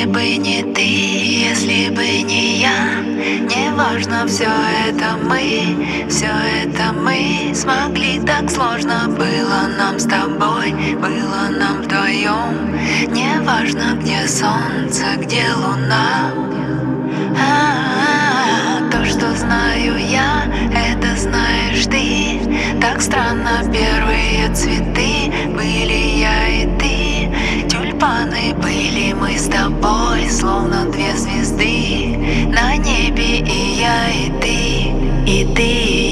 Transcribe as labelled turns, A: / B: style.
A: Если бы не ты, если бы не я, неважно, все это мы смогли. Так сложно было нам с тобой, было нам вдвоем. Неважно, где солнце, где луна. То, что знаю я, это знаешь ты. Так странно, первые цветы были я и ты. Тюльпаны были мы с тобой, словно две звезды на небе, и я, и ты, и ты.